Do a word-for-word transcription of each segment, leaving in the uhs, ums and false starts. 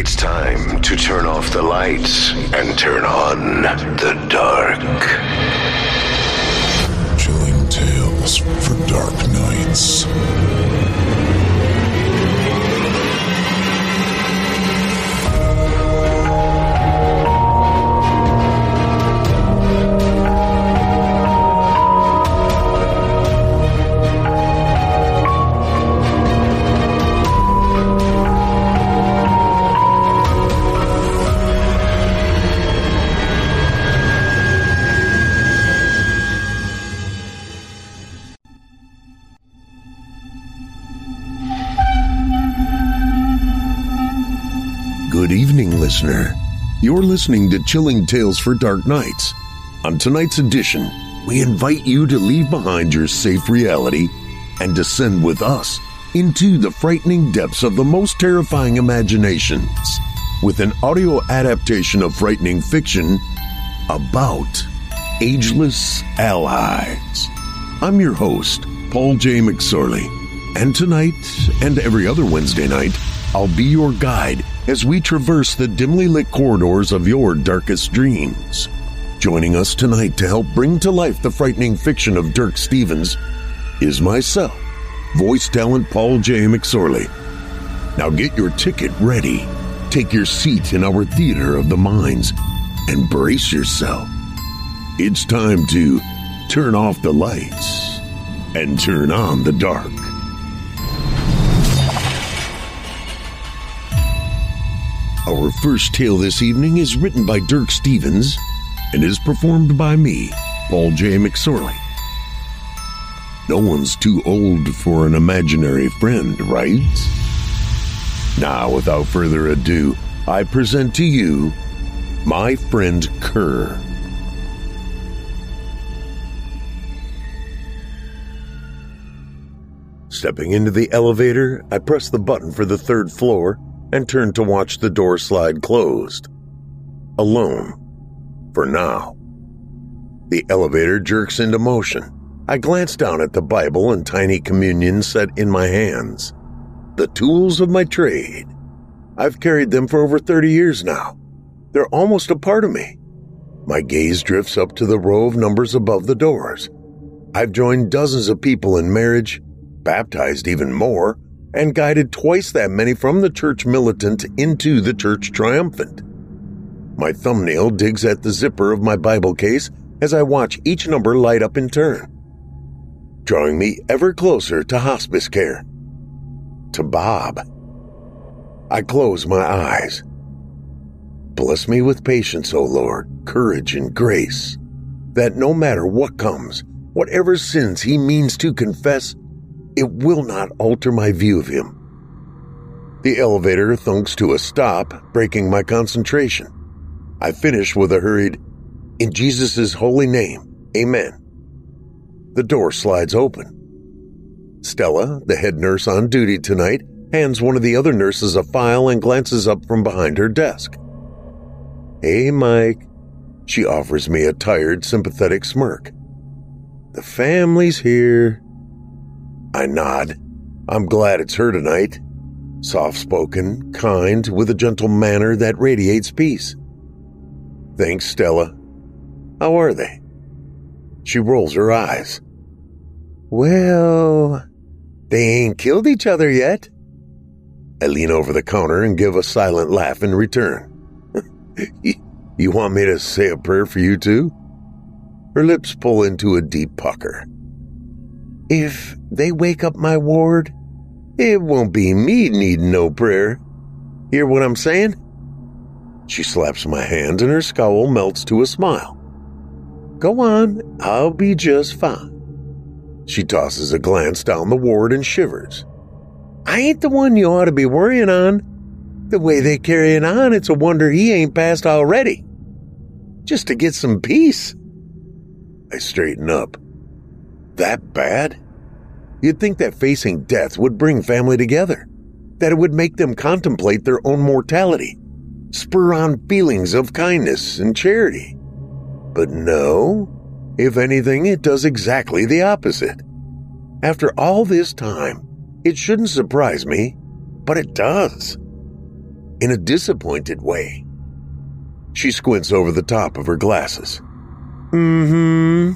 It's time to turn off the lights and turn on the dark. Chilling tales for dark nights. Good evening, listener. You're listening to Chilling Tales for Dark Nights. On tonight's edition, we invite you to leave behind your safe reality and descend with us into the frightening depths of the most terrifying imaginations with an audio adaptation of frightening fiction about ageless allies. I'm your host, Paul J. McSorley, and tonight and every other Wednesday night, I'll be your guide as we traverse the dimly lit corridors of your darkest dreams. Joining us tonight to help bring to life the frightening fiction of Dirk Stevens is myself, voice talent Paul J. McSorley. Now get your ticket ready, take your seat in our theater of the minds, and brace yourself. It's time to turn off the lights and turn on the dark. Our first tale this evening is written by Dirk Stevens and is performed by me, Paul J. McSorley. No one's too old for an imaginary friend, right? Now, without further ado, I present to you My Friend Kerr. Stepping into the elevator, I press the button for the third floor and turned to watch the door slide closed. Alone. For now. The elevator jerks into motion. I glance down at the Bible and tiny communion set in my hands. The tools of my trade. I've carried them for over thirty years now. They're almost a part of me. My gaze drifts up to the row of numbers above the doors. I've joined dozens of people in marriage, baptized even more, and guided twice that many from the church militant into the church triumphant. My thumbnail digs at the zipper of my Bible case as I watch each number light up in turn, drawing me ever closer to hospice care, to Bob. I close my eyes. Bless me with patience, O Lord, courage and grace, that no matter what comes, whatever sins he means to confess, it will not alter my view of him. The elevator thunks to a stop, breaking my concentration. I finish with a hurried, "In Jesus' holy name, amen." The door slides open. Stella, the head nurse on duty tonight, hands one of the other nurses a file and glances up from behind her desk. "Hey, Mike." She offers me a tired, sympathetic smirk. "The family's here." I nod. I'm glad it's her tonight. Soft-spoken, kind, with a gentle manner that radiates peace. "Thanks, Stella. How are they?" She rolls her eyes. "Well, they ain't killed each other yet." I lean over the counter and give a silent laugh in return. "You want me to say a prayer for you too?" Her lips pull into a deep pucker. "If they wake up my ward, it won't be me needing no prayer. Hear what I'm saying?" She slaps my hand and her scowl melts to a smile. "Go on, I'll be just fine." She tosses a glance down the ward and shivers. "I ain't the one you ought to be worrying on. The way they carrying on, it's a wonder he ain't passed already. Just to get some peace." I straighten up. That bad? You'd think that facing death would bring family together, that it would make them contemplate their own mortality, spur on feelings of kindness and charity. But no, if anything, it does exactly the opposite. After all this time, it shouldn't surprise me, but it does. in a disappointed way. She squints over the top of her glasses. Mm-hmm.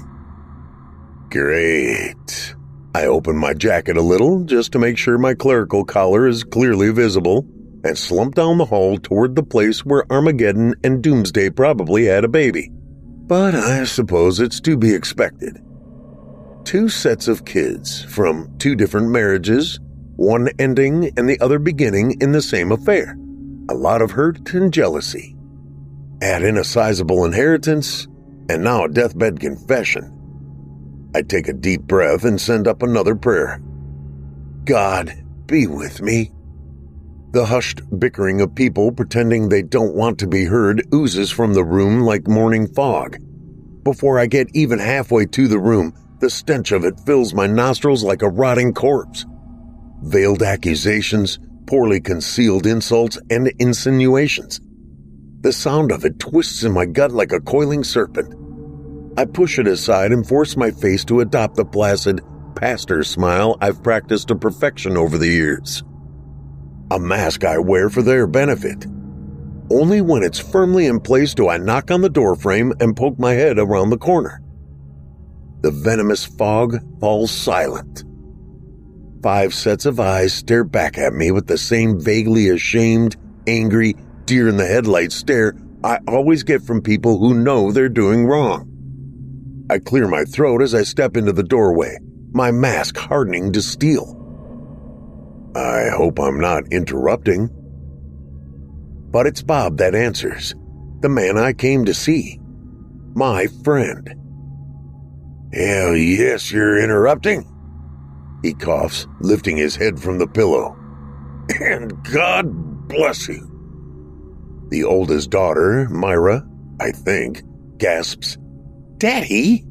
Great. I open my jacket a little just to make sure my clerical collar is clearly visible and slump down the hall toward the place where Armageddon and Doomsday probably had a baby. But I suppose it's to be expected. Two sets of kids from two different marriages, one ending and the other beginning in the same affair. A lot of hurt and jealousy. Add in a sizable inheritance, and now a deathbed confession. I take a deep breath and send up another prayer. God, be with me. The hushed bickering of people pretending they don't want to be heard oozes from the room like morning fog. Before I get even halfway to the room, the stench of it fills my nostrils like a rotting corpse. Veiled accusations, poorly concealed insults, and insinuations. The sound of it twists in my gut like a coiling serpent. I push it aside and force my face to adopt the placid pastor smile I've practiced to perfection over the years. A mask I wear for their benefit. Only when it's firmly in place do I knock on the doorframe and poke my head around the corner. The venomous fog falls silent. Five sets of eyes stare back at me with the same vaguely ashamed, angry, deer-in-the-headlights stare I always get from people who know they're doing wrong. I clear my throat as I step into the doorway, my mask hardening to steel. I hope I'm not interrupting. But it's Bob that answers, the man I came to see. My friend. Hell yes, you're interrupting. He coughs, lifting his head from the pillow. And God bless you. The oldest daughter, Myra, I think, gasps, Daddy?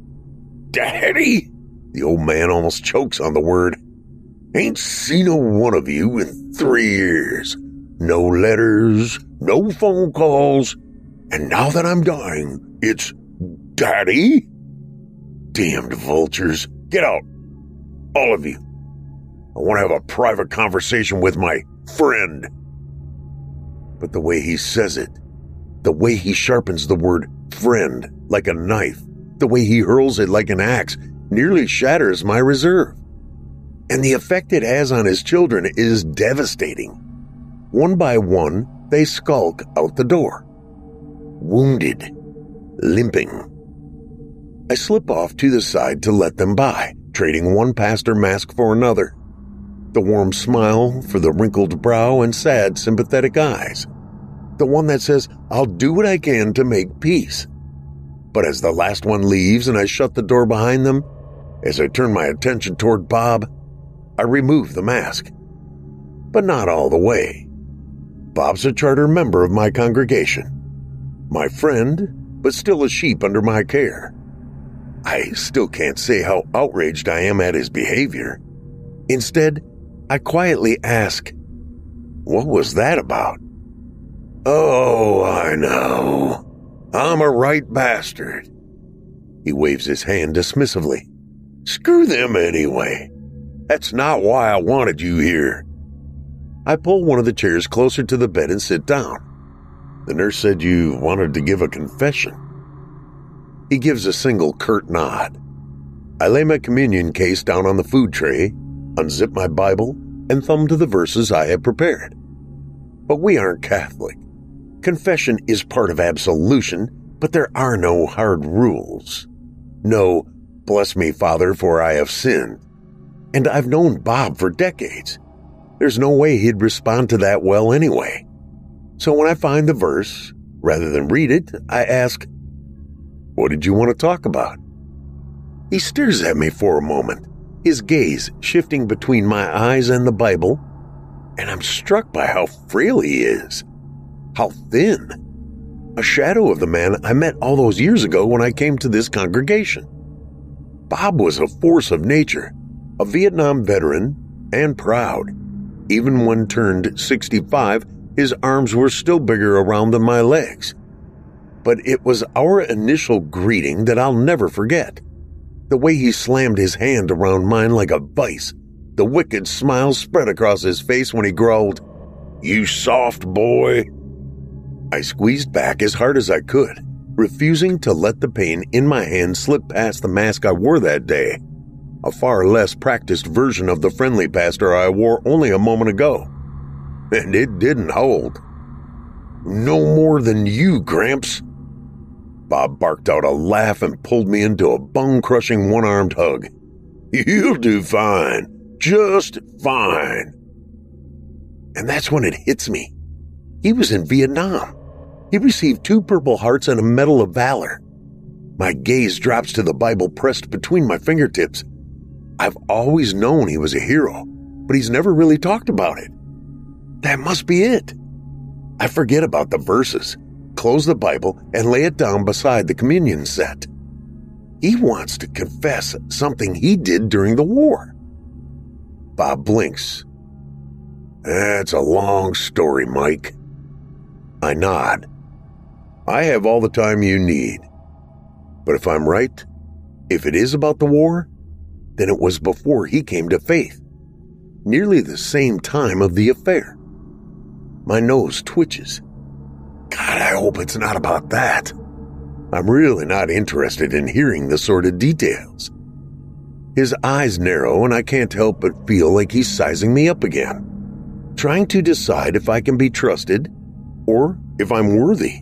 Daddy? The old man almost chokes on the word. Ain't seen a one of you in three years. No letters, no phone calls. And now that I'm dying, it's Daddy? Damned vultures. Get out. All of you. I want to have a private conversation with my friend. But the way he says it, the way he sharpens the word friend like a knife, the way he hurls it like an axe, nearly shatters my reserve. And the effect it has on his children is devastating. One by one, they skulk out the door. Wounded. Limping. I slip off to the side to let them by, trading one pastor mask for another. The warm smile for the wrinkled brow and sad, sympathetic eyes. The one that says, I'll do what I can to make peace. But as the last one leaves and I shut the door behind them, as I turn my attention toward Bob, I remove the mask. But not all the way. Bob's a charter member of my congregation. My friend, but still a sheep under my care. I still can't say how outraged I am at his behavior. Instead, I quietly ask, what was that about? Oh, I know. I'm a right bastard. He waves his hand dismissively. Screw them anyway. That's not why I wanted you here. I pull one of the chairs closer to the bed and sit down. The nurse said you wanted to give a confession. He gives a single curt nod. I lay my communion case down on the food tray, unzip my Bible, and thumb to the verses I have prepared. But we aren't Catholic. Confession is part of absolution, but there are no hard rules. No, bless me, Father, for I have sinned. And I've known Bob for decades. There's no way he'd respond to that well anyway. So when I find the verse, rather than read it, I ask, what did you want to talk about? He stares at me for a moment, his gaze shifting between my eyes and the Bible, and I'm struck by how frail he is. How thin. A shadow of the man I met all those years ago when I came to this congregation. Bob was a force of nature, a Vietnam veteran, and proud. Even when turned sixty-five, his arms were still bigger around than my legs. But it was our initial greeting that I'll never forget. The way he slammed his hand around mine like a vice, the wicked smile spread across his face when he growled, you soft boy." I squeezed back as hard as I could, refusing to let the pain in my hand slip past the mask I wore that day, a far less practiced version of the friendly pastor I wore only a moment ago. And it didn't hold. "No more than you, Gramps." Bob barked out a laugh and pulled me into a bone-crushing one-armed hug. "You'll do fine. Just fine." And that's when it hits me. He was in Vietnam. He received two Purple Hearts and a Medal of Valor. My gaze drops to the Bible pressed between my fingertips. I've always known he was a hero, but he's never really talked about it. That must be it. I forget about the verses, close the Bible, and lay it down beside the communion set. He wants to confess something he did during the war. Bob blinks. "That's a long story, Mike." I nod. "I have all the time you need. But if I'm right, if it is about the war, then it was before he came to faith, nearly the same time of the affair." My nose twitches. God, I hope it's not about that. I'm really not interested in hearing the sordid details. His eyes narrow and I can't help but feel like he's sizing me up again, trying to decide if I can be trusted or if I'm worthy.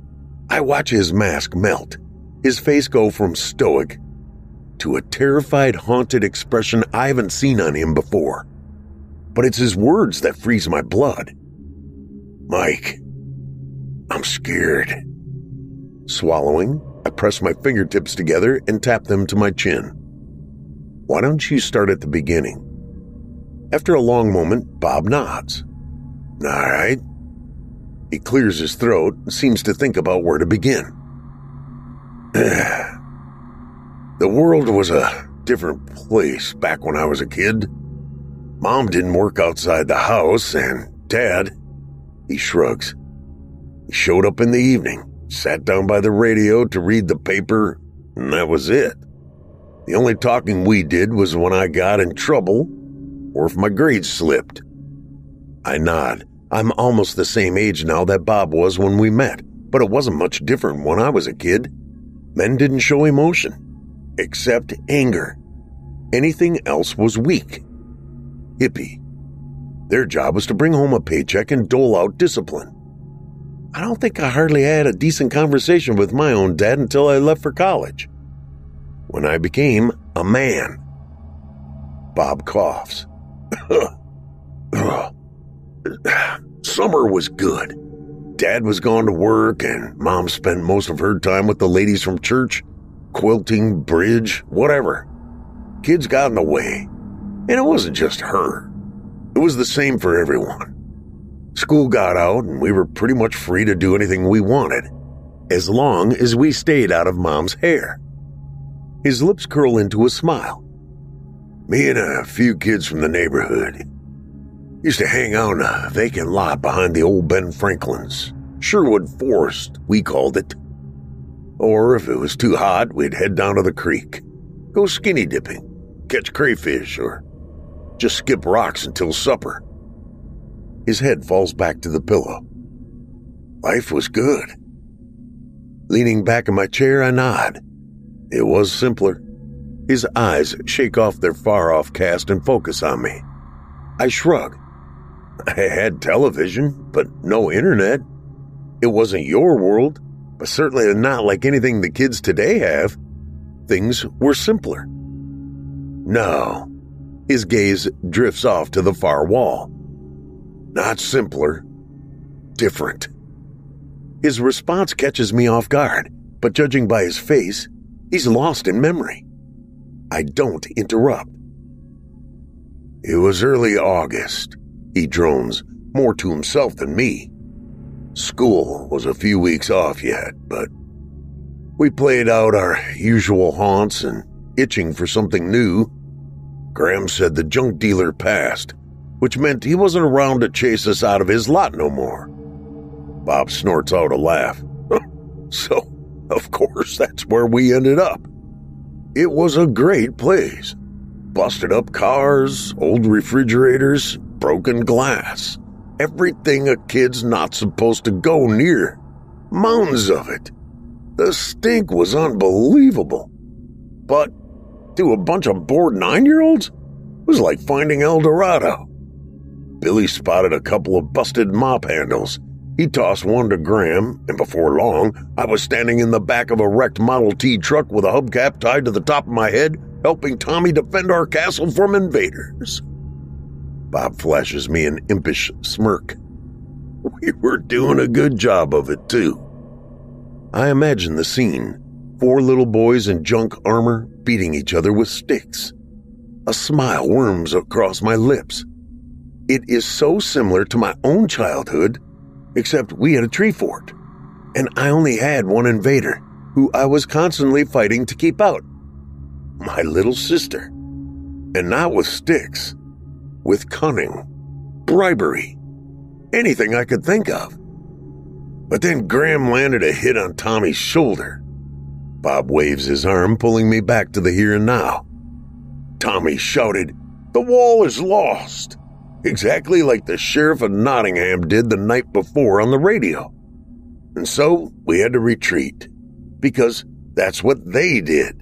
I watch his mask melt, his face go from stoic to a terrified, haunted expression I haven't seen on him before. But it's his words that freeze my blood. "Mike, I'm scared." Swallowing, I press my fingertips together and tap them to my chin. "Why don't you start at the beginning?" After a long moment, Bob nods. "All right." He clears his throat and seems to think about where to begin. "The world was a different place back when I was a kid. Mom didn't work outside the house, and Dad," he shrugs, "he showed up in the evening, sat down by the radio to read the paper, and that was it. The only talking we did was when I got in trouble or if my grades slipped." I nod. I'm almost the same age now that Bob was when we met, but it wasn't much different when I was a kid. Men didn't show emotion, except anger. Anything else was weak. Hippie. Their job was to bring home a paycheck and dole out discipline. I don't think I hardly had a decent conversation with my own dad until I left for college, when I became a man. Bob coughs. Summer was good. Dad was gone to work, and Mom spent most of her time with the ladies from church, quilting, bridge, whatever. Kids got in the way, and it wasn't just her. It was the same for everyone. School got out, and we were pretty much free to do anything we wanted, as long as we stayed out of Mom's hair. His lips curl into a smile. Me and a few kids from the neighborhood used to hang out in a vacant lot behind the old Ben Franklin's. Sherwood Forest, we called it. Or if it was too hot, we'd head down to the creek, go skinny dipping, catch crayfish, or just skip rocks until supper. His head falls back to the pillow. Life was good. Leaning back in my chair, I nod. It was simpler. His eyes shake off their far-off cast and focus on me. I shrug. I had television, but no internet. It wasn't your world, but certainly not like anything the kids today have. Things were simpler. No. His gaze drifts off to the far wall. Not simpler. Different. His response catches me off guard, but judging by his face, he's lost in memory. I don't interrupt. It was early August, he drones, more to himself than me. School was a few weeks off yet, but we played out our usual haunts and itching for something new. Graham said the junk dealer passed, which meant he wasn't around to chase us out of his lot no more. Bob snorts out a laugh. So, of course, that's where we ended up. It was a great place. Busted up cars, old refrigerators, broken glass, Everything a kid's not supposed to go near. Mountains of it. The stink was unbelievable. But to a bunch of bored nine-year-olds, it was like finding El Dorado. Billy spotted a couple of busted mop handles. He tossed one to Graham, and before long, I was standing in the back of a wrecked Model T truck with a hubcap tied to the top of my head, helping Tommy defend our castle from invaders. Bob flashes me an impish smirk. We were doing a good job of it, too. I imagine the scene. Four little boys in junk armor beating each other with sticks. A smile worms across my lips. It is so similar to my own childhood, except we had a tree fort, and I only had one invader, who I was constantly fighting to keep out. My little sister. And not with sticks. With cunning, bribery, anything I could think of. But then Graham landed a hit on Tommy's shoulder. Bob waves his arm, pulling me back to the here and now. Tommy shouted, "The wall is lost!" Exactly like the sheriff of Nottingham did the night before on the radio. And so we had to retreat, because that's what they did.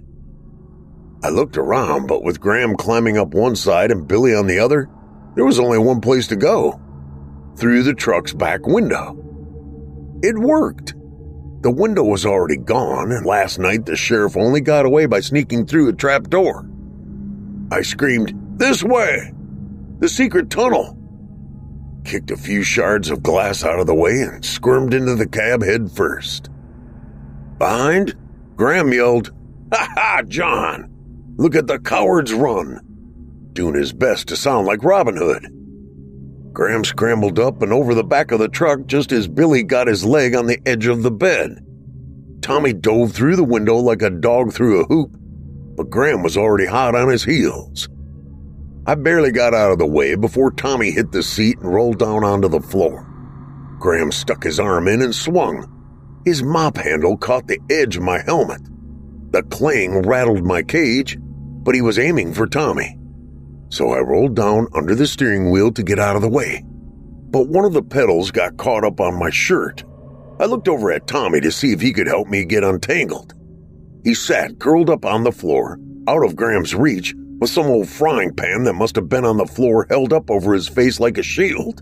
I looked around, but with Graham climbing up one side and Billy on the other, there was only one place to go. Through the truck's back window. It worked. The window was already gone, and last night the sheriff only got away by sneaking through a trap door. I screamed, "This way! The secret tunnel!" Kicked a few shards of glass out of the way and squirmed into the cab head first. Behind, Graham yelled, "Ha ha, John! Look at the cowards run!" Doing his best to sound like Robin Hood. Graham scrambled up and over the back of the truck just as Billy got his leg on the edge of the bed. Tommy dove through the window like a dog through a hoop, but Graham was already hot on his heels. I barely got out of the way before Tommy hit the seat and rolled down onto the floor. Graham stuck his arm in and swung. His mop handle caught the edge of my helmet. The clang rattled my cage, but he was aiming for Tommy. So I rolled down under the steering wheel to get out of the way. But one of the pedals got caught up on my shirt. I looked over at Tommy to see if he could help me get untangled. He sat curled up on the floor, out of Graham's reach, with some old frying pan that must have been on the floor held up over his face like a shield.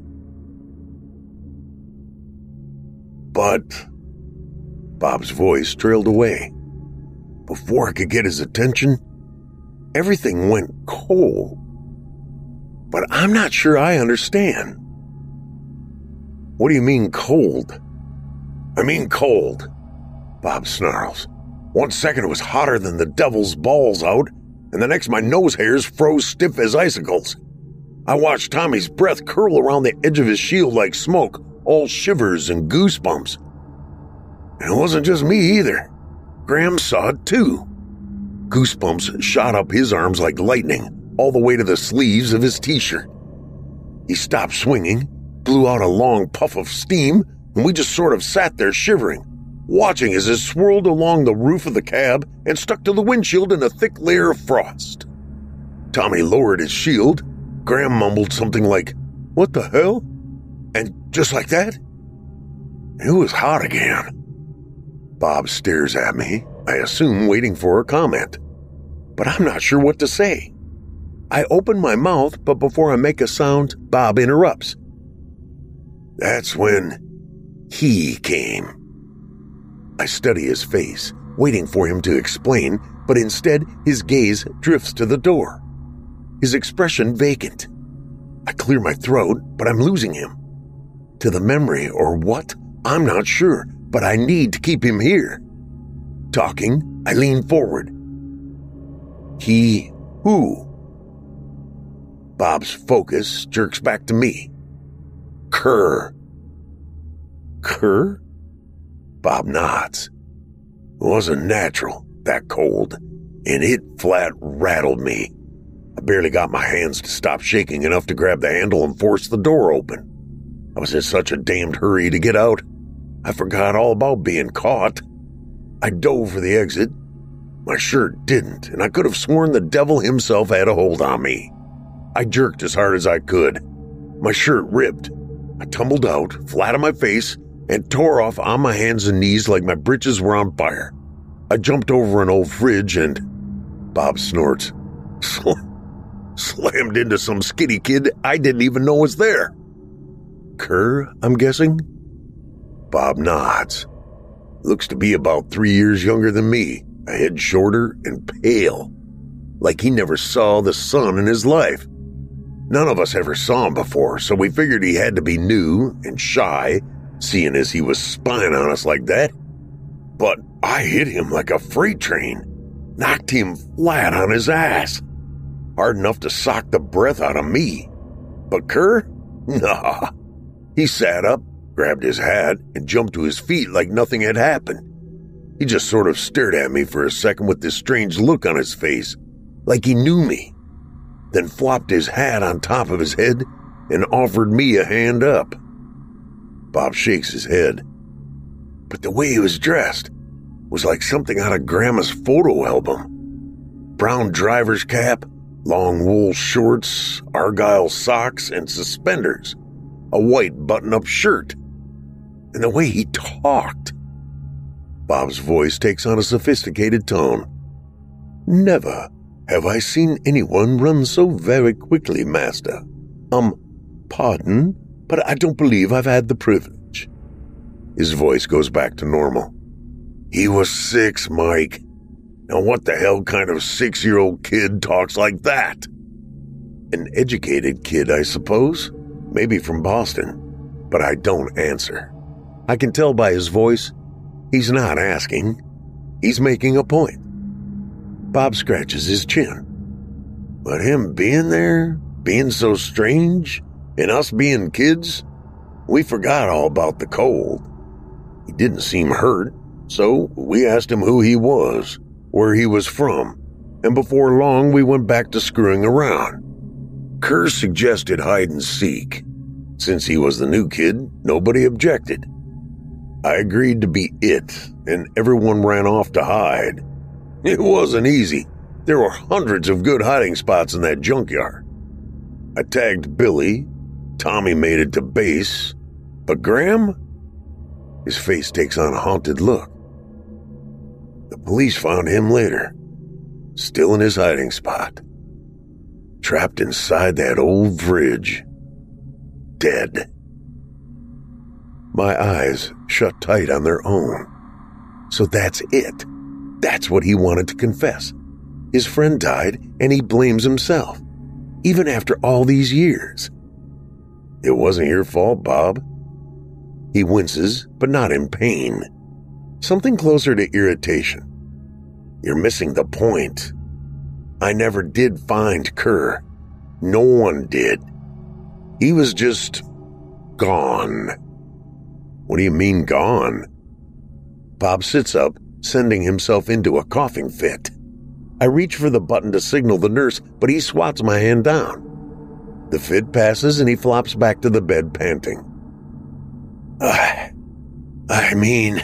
But Bob's voice trailed away. Before I could get his attention, everything went cold. But I'm not sure I understand. What do you mean cold? I mean cold, Bob snarls. One second it was hotter than the devil's balls out, and the next my nose hairs froze stiff as icicles. I watched Tommy's breath curl around the edge of his shield like smoke, all shivers and goosebumps. And it wasn't just me either. Graham saw it too. Goosebumps shot up his arms like lightning, all the way to the sleeves of his t-shirt. He stopped swinging, blew out a long puff of steam, and we just sort of sat there shivering, watching as it swirled along the roof of the cab and stuck to the windshield in a thick layer of frost. Tommy lowered his shield. Graham mumbled something like, "What the hell?" And just like that, it was hot again. Bob stares at me, I assume waiting for a comment. But I'm not sure what to say. I open my mouth, but before I make a sound, Bob interrupts. That's when he came. I study his face, waiting for him to explain, but instead his gaze drifts to the door. His expression vacant. I clear my throat, but I'm losing him. To the memory or what, I'm not sure, but I need to keep him here. Talking, I lean forward. He who? Bob's focus jerks back to me. Kerr. Kerr? Bob nods. It wasn't natural, that cold, and it flat rattled me. I barely got my hands to stop shaking enough to grab the handle and force the door open. I was in such a damned hurry to get out. I forgot all about being caught. I dove for the exit. My shirt didn't, and I could have sworn the devil himself had a hold on me. I jerked as hard as I could. My shirt ripped. I tumbled out, flat on my face, and tore off on my hands and knees like my britches were on fire. I jumped over an old fridge and... Bob snorts. Sl- slammed into some skinny kid I didn't even know was there. Kerr, I'm guessing? Bob nods. Looks to be about three years younger than me, a head shorter and pale, like he never saw the sun in his life. None of us ever saw him before, so we figured he had to be new and shy, seeing as he was spying on us like that. But I hit him like a freight train, knocked him flat on his ass, hard enough to sock the breath out of me. But Kerr? Nah. He sat up, grabbed his hat, and jumped to his feet like nothing had happened. He just sort of stared at me for a second with this strange look on his face, like he knew me, then flopped his hat on top of his head and offered me a hand up. Bob shakes his head. But the way he was dressed was like something out of Grandma's photo album. Brown driver's cap, long wool shorts, argyle socks, and suspenders, a white button-up shirt, and the way he talked. Bob's voice takes on a sophisticated tone. Never have I seen anyone run so very quickly, master. Um, pardon, but I don't believe I've had the privilege. His voice goes back to normal. He was six, Mike. Now what the hell kind of six-year-old kid talks like that? An educated kid, I suppose. Maybe from Boston. But I don't answer. I can tell by his voice, he's not asking. He's making a point. Bob scratches his chin. But him being there, being so strange, and us being kids, we forgot all about the cold. He didn't seem hurt, so we asked him who he was, where he was from, and before long we went back to screwing around. Kerr suggested hide and seek. Since he was the new kid, nobody objected. I agreed to be it, and everyone ran off to hide. It wasn't easy. There were hundreds of good hiding spots in that junkyard. I tagged Billy. Tommy made it to base. But Graham? His face takes on a haunted look. The police found him later, still in his hiding spot, trapped inside that old fridge, dead. My eyes shut tight on their own. So that's it. That's what he wanted to confess. His friend died, and he blames himself, even after all these years. It wasn't your fault, Bob. He winces, but not in pain. Something closer to irritation. You're missing the point. I never did find Kerr. No one did. He was just gone. What do you mean gone? Bob sits up, sending himself into a coughing fit. I reach for the button to signal the nurse, but he swats my hand down. The fit passes and he flops back to the bed, panting. Uh, I mean,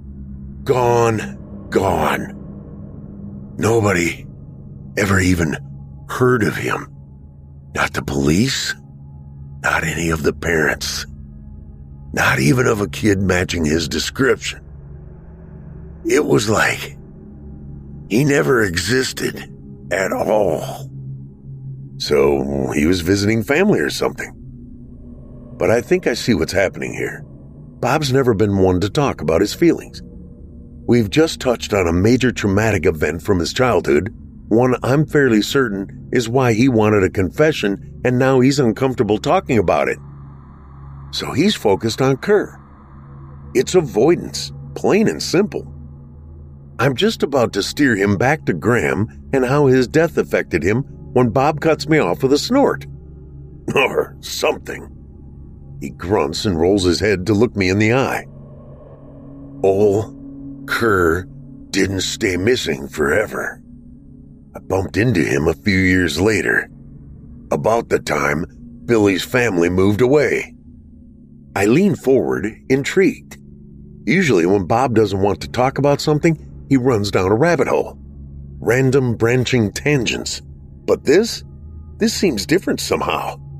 gone, gone. Nobody ever even heard of him. Not the police, not any of the parents, not even of a kid matching his description. It was like he never existed at all. So he was visiting family or something. But I think I see what's happening here. Bob's never been one to talk about his feelings. We've just touched on a major traumatic event from his childhood, one I'm fairly certain is why he wanted a confession, and now he's uncomfortable talking about it. So he's focused on Kerr. It's avoidance, plain and simple. I'm just about to steer him back to Graham and how his death affected him when Bob cuts me off with a snort. Or something. He grunts and rolls his head to look me in the eye. Ol' Kerr didn't stay missing forever. I bumped into him a few years later, about the time Billy's family moved away. I lean forward, intrigued. Usually when Bob doesn't want to talk about something, he runs down a rabbit hole. Random branching tangents. But this? This seems different somehow.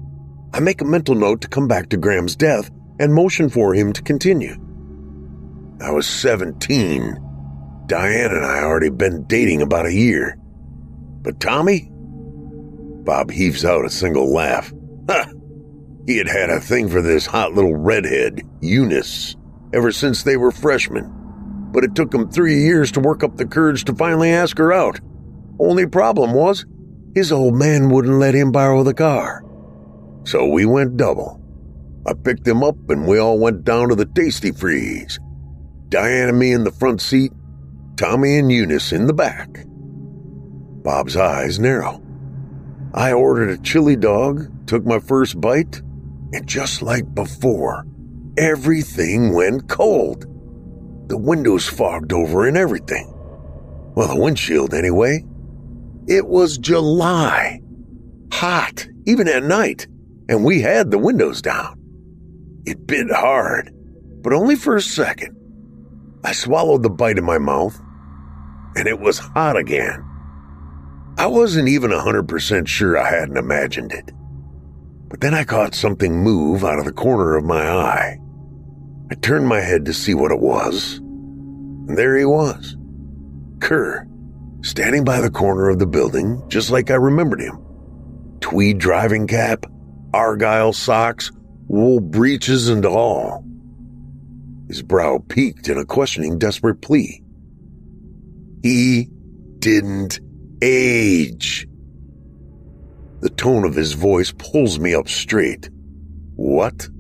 I make a mental note to come back to Graham's death and motion for him to continue. I was seventeen. Diane and I already been dating about a year. But Tommy? Bob heaves out a single laugh. Ha! He had had a thing for this hot little redhead, Eunice, ever since they were freshmen. But it took him three years to work up the courage to finally ask her out. Only problem was, his old man wouldn't let him borrow the car. So we went double. I picked him up and we all went down to the Tasty Freeze. Diane and me in the front seat, Tommy and Eunice in the back. Bob's eyes narrow. I ordered a chili dog, took my first bite, and just like before, everything went cold. The windows fogged over and everything. Well, the windshield anyway. It was July. Hot, even at night, and we had the windows down. It bit hard, but only for a second. I swallowed the bite in my mouth, and it was hot again. I wasn't even one hundred percent sure I hadn't imagined it. But then I caught something move out of the corner of my eye. I turned my head to see what it was, and there he was. Kerr, standing by the corner of the building, just like I remembered him. Tweed driving cap, argyle socks, wool breeches and all. His brow peaked in a questioning, desperate plea. He didn't age. The tone of his voice pulls me up straight. What?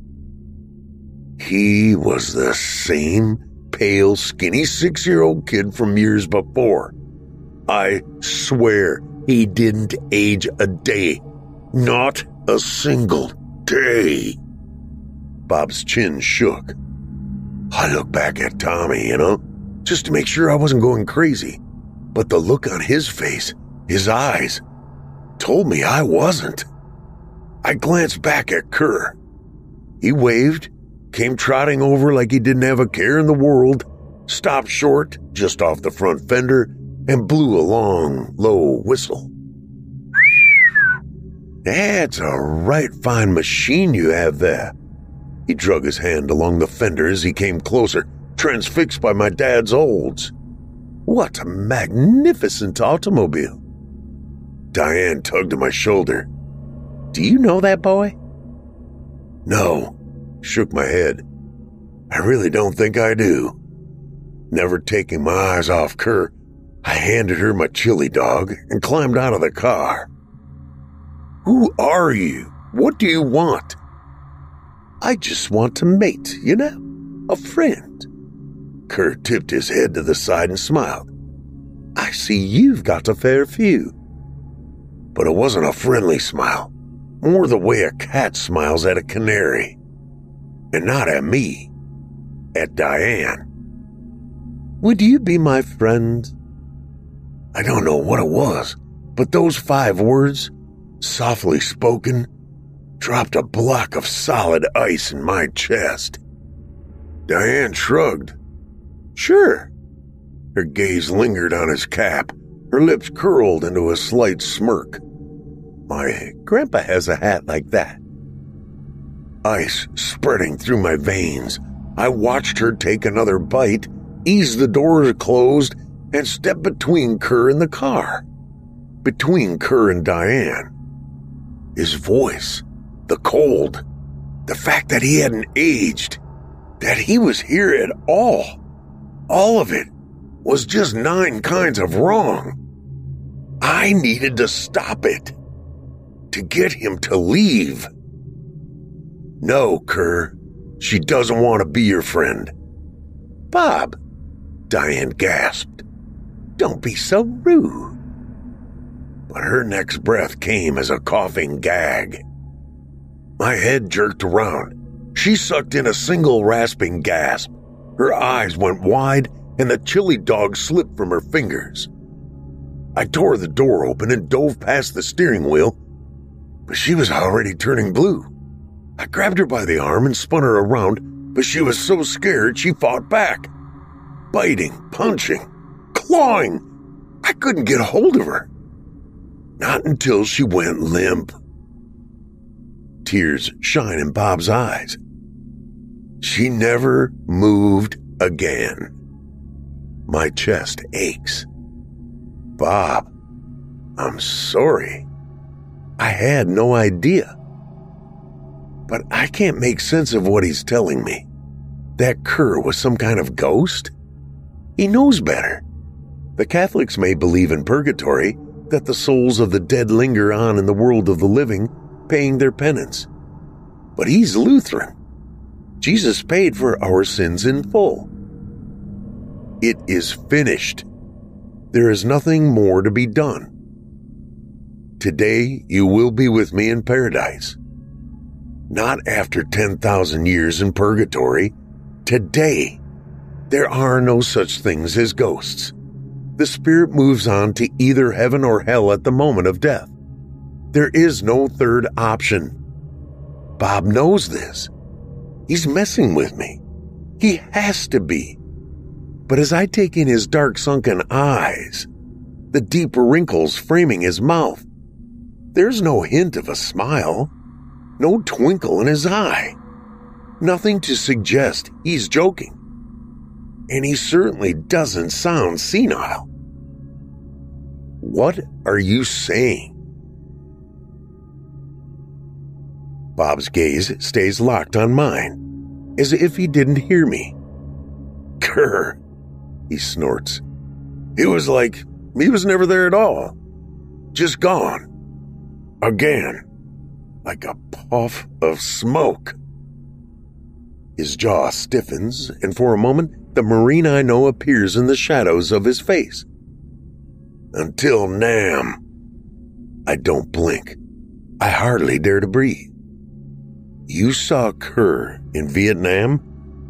He was the same pale, skinny six-year-old kid from years before. I swear he didn't age a day. Not a single day. Bob's chin shook. I looked back at Tommy, you know, just to make sure I wasn't going crazy. But the look on his face, his eyes, told me I wasn't. I glanced back at Kerr. He waved, came trotting over like he didn't have a care in the world, stopped short just off the front fender, and blew a long, low whistle. That's a right fine machine you have there. He drug his hand along the fender as he came closer, transfixed by my dad's olds. What a magnificent automobile. Diane tugged at my shoulder. Do you know that boy? No, shook my head. I really don't think I do. Never taking my eyes off Kerr, I handed her my chili dog and climbed out of the car. Who are you? What do you want? I just want to mate, you know, a friend. Kerr tipped his head to the side and smiled. I see you've got a fair few. But it wasn't a friendly smile, more the way a cat smiles at a canary. And not at me, at Diane. Would you be my friend? I don't know what it was, but those five words, softly spoken, dropped a block of solid ice in my chest. Diane shrugged. Sure. Her gaze lingered on his cap, her lips curled into a slight smirk. My grandpa has a hat like that. Ice spreading through my veins, I watched her take another bite, ease the doors closed, and step between Kerr and the car. Between Kerr and Diane. His voice, the cold, the fact that he hadn't aged, that he was here at all. All of it was just nine kinds of wrong. I needed to stop it. To get him to leave. No, Kerr. She doesn't want to be your friend. Bob, Diane gasped. Don't be so rude. But her next breath came as a coughing gag. My head jerked around. She sucked in a single rasping gasp. Her eyes went wide, and the chili dog slipped from her fingers. I tore the door open and dove past the steering wheel, but she was already turning blue. I grabbed her by the arm and spun her around, but she was so scared she fought back. Biting, punching, clawing. I couldn't get a hold of her. Not until she went limp. tears shine in Bob's eyes. She never moved again. My chest aches. Bob, I'm sorry. I had no idea. But I can't make sense of what he's telling me. That Kerr was some kind of ghost? He knows better. The Catholics may believe in purgatory, that the souls of the dead linger on in the world of the living, paying their penance. But he's Lutheran. Jesus paid for our sins in full. It is finished. There is nothing more to be done. Today you will be with me in paradise. Not after ten thousand years in purgatory. Today. There are no such things as ghosts. The spirit moves on to either heaven or hell at the moment of death. There is no third option. Bob knows this. He's messing with me. He has to be. But as I take in his dark sunken eyes, the deep wrinkles framing his mouth, there's no hint of a smile, no twinkle in his eye, nothing to suggest he's joking. And he certainly doesn't sound senile. What are you saying? Bob's gaze stays locked on mine, as if he didn't hear me. Kerr, he snorts. It was like he was never there at all. Just gone. Again. Like a puff of smoke. His jaw stiffens, and for a moment, the Marine I know appears in the shadows of his face. Until Nam. I don't blink. I hardly dare to breathe. You saw Kerr in Vietnam?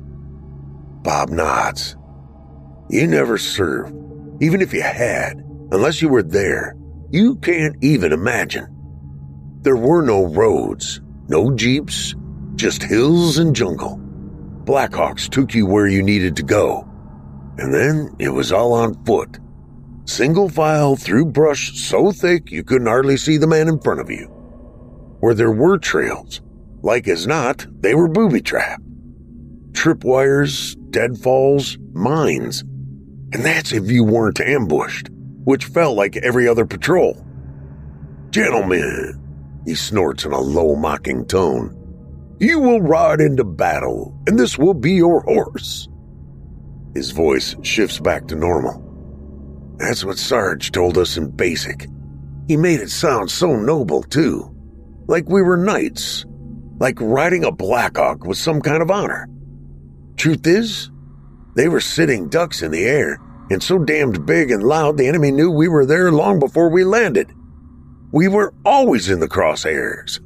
Bob nods. You never served, even if you had, unless you were there. You can't even imagine. There were no roads, no jeeps, just hills and jungle. Blackhawks took you where you needed to go. And then it was all on foot. Single file through brush so thick you couldn't hardly see the man in front of you. Where there were trails, like as not, they were booby-trapped. Tripwires, deadfalls, mines. And that's if you weren't ambushed, which felt like every other patrol. Gentlemen, he snorts in a low mocking tone. You will ride into battle, and this will be your horse. His voice shifts back to normal. That's what Sarge told us in basic. He made it sound so noble, too. Like we were knights. Like riding a Blackhawk was some kind of honor. Truth is, they were sitting ducks in the air, and so damned big and loud the enemy knew we were there long before we landed. We were always in the crosshairs.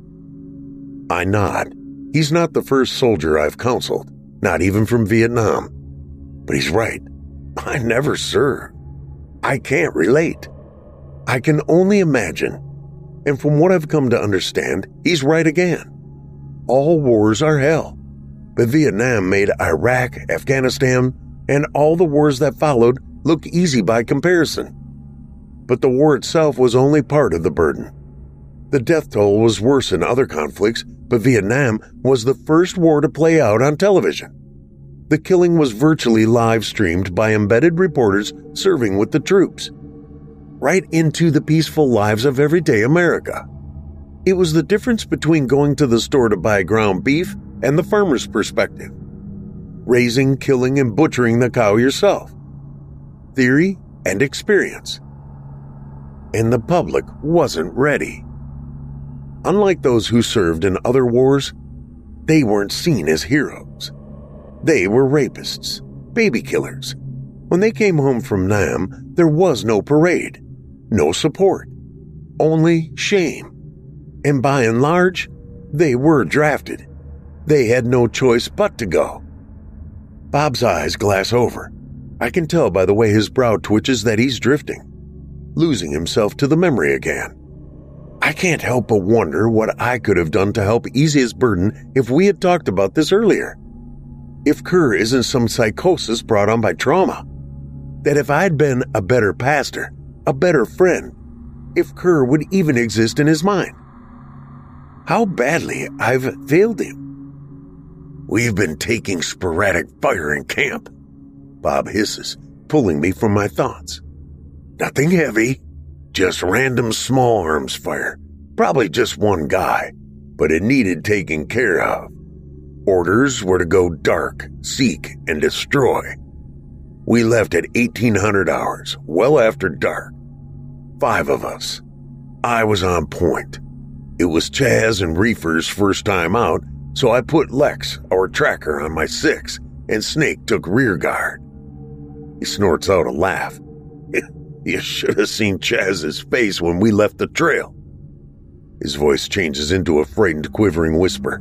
I nod. He's not the first soldier I've counseled, not even from Vietnam. But he's right. I never served. I can't relate. I can only imagine. And from what I've come to understand, he's right again. All wars are hell. But Vietnam made Iraq, Afghanistan, and all the wars that followed look easy by comparison. But the war itself was only part of the burden. The death toll was worse in other conflicts, but Vietnam was the first war to play out on television. The killing was virtually live-streamed by embedded reporters serving with the troops, right into the peaceful lives of everyday America. It was the difference between going to the store to buy ground beef and the farmer's perspective. Raising, killing, and butchering the cow yourself. Theory and experience. And the public wasn't ready. Unlike those who served in other wars, they weren't seen as heroes. They were rapists, baby killers. When they came home from Nam, there was no parade, no support, only shame. And by and large, they were drafted. They had no choice but to go. Bob's eyes glass over. I can tell by the way his brow twitches that he's drifting, losing himself to the memory again. I can't help but wonder what I could have done to help ease his burden if we had talked about this earlier. If Kerr isn't some psychosis brought on by trauma. That if I'd been a better pastor, a better friend, if Kerr would even exist in his mind. how badly I've failed him. "We've been taking sporadic fire in camp," Bob hisses, pulling me from my thoughts. "Nothing heavy, just random small arms fire. Probably just one guy, but it needed taking care of. Orders were to go dark, seek, and destroy. We left at eighteen hundred hours, well after dark. Five of us. I was on point. It was Chaz and Reefer's first time out, so I put Lex, our tracker, on my six, and Snake took rear guard." He snorts out a laugh. "You should have seen Chaz's face when we left the trail." His voice changes into a frightened, quivering whisper.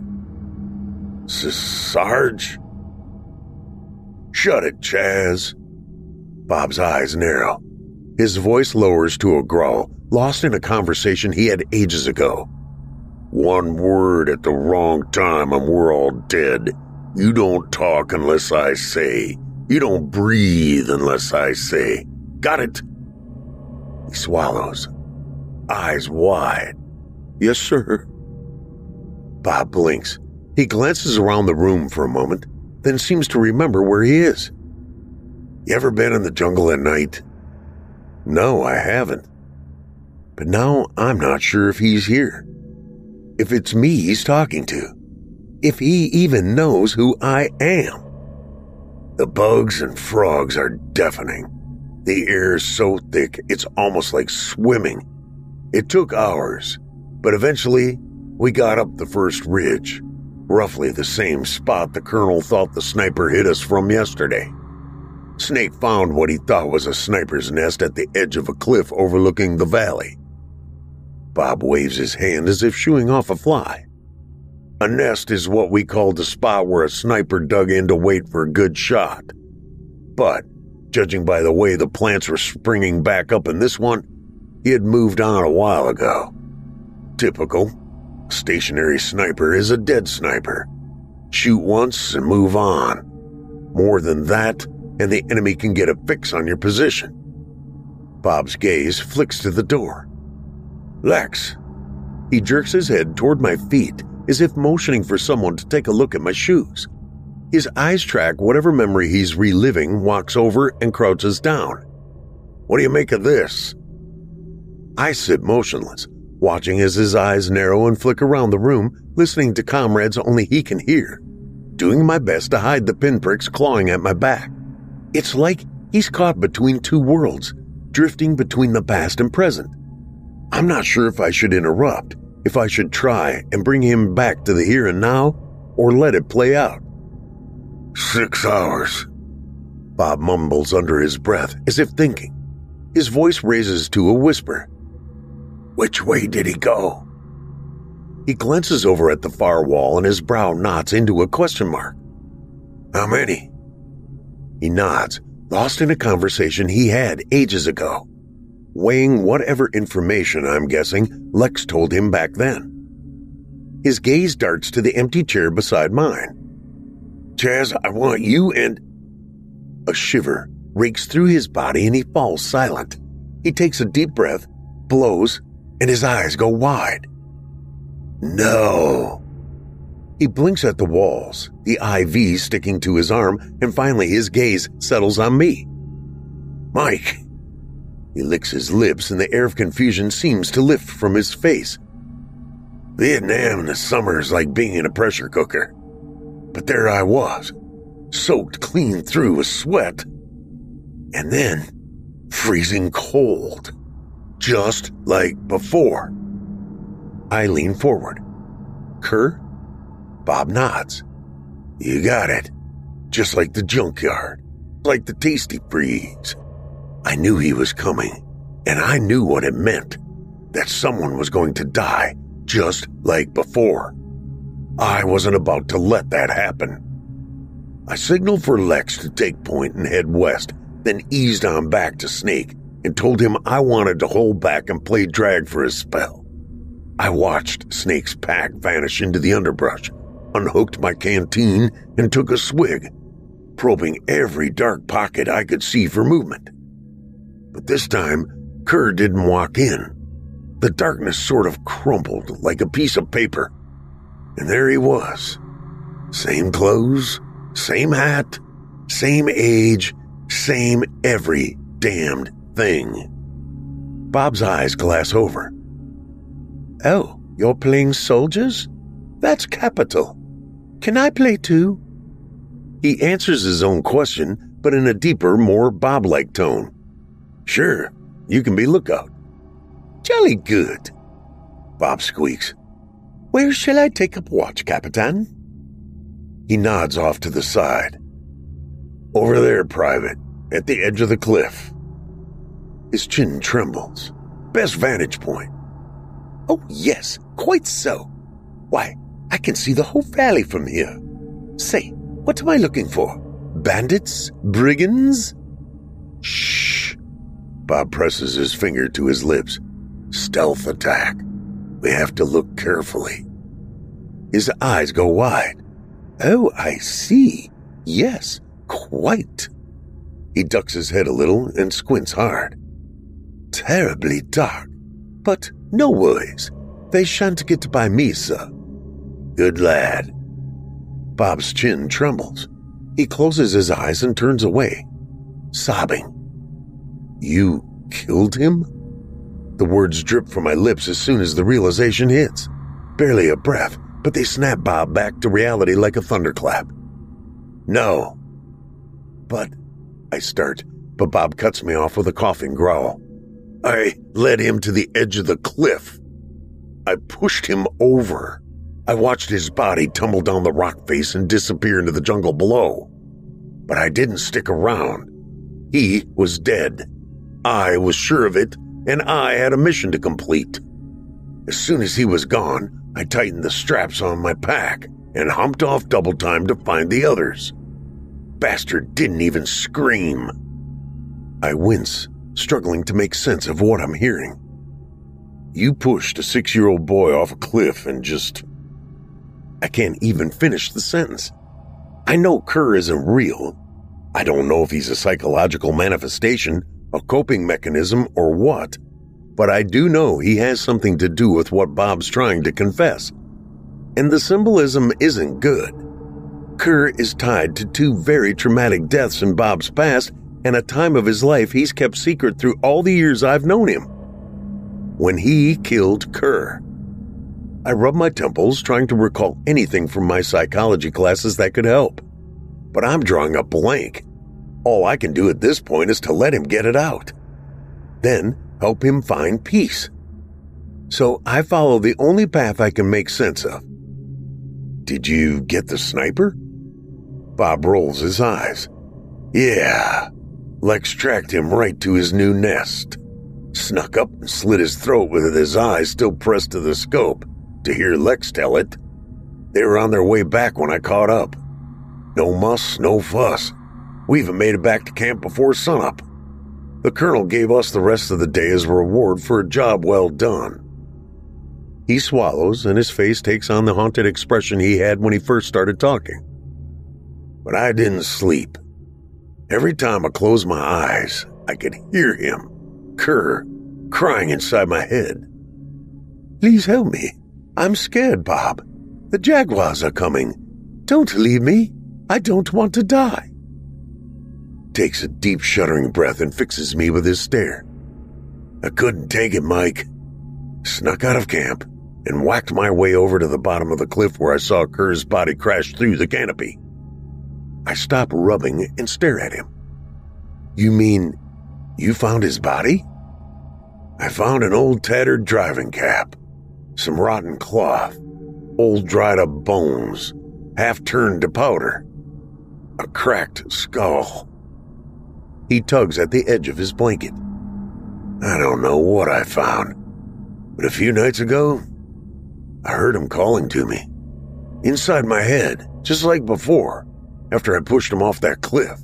"Sarge?" "Shut it, Chaz." Bob's eyes narrow. His voice lowers to a growl, lost in a conversation he had ages ago. "One word at the wrong time and we're all dead. You don't talk unless I say. You don't breathe unless I say. Got it?" He swallows, eyes wide. "Yes, sir." Bob blinks. He glances around the room for a moment, then seems to remember where he is. "You ever been in the jungle at night?" "No, I haven't. But now I'm not sure if he's here. If it's me he's talking to. If he even knows who I am." "The bugs and frogs are deafening. The air's so thick it's almost like swimming. It took hours, but eventually we got up the first ridge, roughly the same spot the colonel thought the sniper hit us from yesterday. Snake found what he thought was a sniper's nest at the edge of a cliff overlooking the valley." Bob waves his hand as if shooing off a fly. "A nest is what we call the spot where a sniper dug in to wait for a good shot. But, judging by the way the plants were springing back up in this one, he had moved on a while ago. Typical. A stationary sniper is a dead sniper. Shoot once and move on. More than that, and the enemy can get a fix on your position." Bob's gaze flicks to the door. "Lex." He jerks his head toward my feet, as if motioning for someone to take a look at my shoes. His eyes track whatever memory he's reliving, walks over and crouches down. "What do you make of this?" I sit motionless, watching as his eyes narrow and flick around the room, listening to comrades only he can hear, doing my best to hide the pinpricks clawing at my back. It's like he's caught between two worlds, drifting between the past and present. I'm not sure if I should interrupt, if I should try and bring him back to the here and now, or let it play out. "Six hours," Bob mumbles under his breath, as if thinking. His voice raises to a whisper. "Which way did he go?" He glances over at the far wall and his brow knots into a question mark. "How many?" He nods, lost in a conversation he had ages ago, weighing whatever information, I'm guessing, Lex told him back then. His gaze darts to the empty chair beside mine. "Chaz, I want you and—" A shiver rakes through his body and he falls silent. He takes a deep breath, blows, and his eyes go wide. "No." He blinks at the walls, the I V sticking to his arm, and finally his gaze settles on me. "Mike." He licks his lips and the air of confusion seems to lift from his face. "Vietnam in the summer is like being in a pressure cooker. But there I was, soaked clean through with sweat. And then, freezing cold. Just like before." I lean forward. "Kerr?" Bob nods. "You got it. Just like the junkyard. Like the tasty freeze. I knew he was coming, and I knew what it meant. That someone was going to die, just like before. I wasn't about to let that happen." I signaled for Lex to take point and head west, then eased on back to Snake and told him I wanted to hold back and play drag for a spell. I watched Snake's pack vanish into the underbrush, unhooked my canteen, and took a swig, probing every dark pocket I could see for movement. But this time, Kerr didn't walk in. The darkness sort of crumpled like a piece of paper. And there he was. Same clothes, same hat, same age, same every damned thing. Bob's eyes glass over. Oh, you're playing soldiers? That's capital. Can I play too? He answers his own question, but in a deeper, more Bob-like tone. Sure, you can be lookout. Jolly good. Bob squeaks. Where shall I take up watch, Capitan? He nods off to the side. Over there, Private, at the edge of the cliff. His chin trembles. Best vantage point. Oh, yes, quite so. Why, I can see the whole valley from here. Say, what am I looking for? Bandits? Brigands? Shh. Bob presses his finger to his lips. Stealth attack. We have to look carefully. His eyes go wide. Oh, I see. Yes, quite. He ducks his head a little and squints hard. Terribly dark. But no worries. They shan't get by me, sir. Good lad. Bob's chin trembles. He closes his eyes and turns away, sobbing. You killed him? The words drip from my lips as soon as the realization hits. Barely a breath, but they snap Bob back to reality like a thunderclap. No. But, I start, but Bob cuts me off with a coughing growl. I led him to the edge of the cliff. I pushed him over. I watched his body tumble down the rock face and disappear into the jungle below. But I didn't stick around. He was dead. I was sure of it, and I had a mission to complete. As soon as he was gone, I tightened the straps on my pack and humped off double time to find the others. Bastard didn't even scream. I wince, struggling to make sense of what I'm hearing. You pushed a six-year-old boy off a cliff and just... I can't even finish the sentence. I know Kerr isn't real. I don't know if he's a psychological manifestation, a coping mechanism, or what, but I do know he has something to do with what Bob's trying to confess. And the symbolism isn't good. Kerr is tied to two very traumatic deaths in Bob's past and a time of his life he's kept secret through all the years I've known him. When he killed Kerr. I rub my temples, trying to recall anything from my psychology classes that could help. But I'm drawing a blank. All I can do at this point is to let him get it out. Then help him find peace. So I follow the only path I can make sense of. Did you get the sniper? Bob rolls his eyes. Yeah. Lex tracked him right to his new nest. Snuck up and slit his throat with his eyes still pressed to the scope. To hear Lex tell it, they were on their way back when I caught up. No muss, no fuss. We even made it back to camp before sunup. The colonel gave us the rest of the day as a reward for a job well done. He swallows, and his face takes on the haunted expression he had when he first started talking. But I didn't sleep. Every time I closed my eyes, I could hear him, Kerr, crying inside my head. Please help me. I'm scared, Bob. The jaguars are coming. Don't leave me. I don't want to die. Takes a deep shuddering breath and fixes me with his stare. I couldn't take it, Mike. Snuck out of camp and whacked my way over to the bottom of the cliff where I saw Kerr's body crash through the canopy. I stop rubbing and stare at him. You mean you found his body? I found an old tattered driving cap. Some rotten cloth, old dried up bones, half turned to powder, a cracked skull. He tugs at the edge of his blanket. I don't know what I found, but a few nights ago, I heard him calling to me. Inside my head, just like before, after I pushed him off that cliff.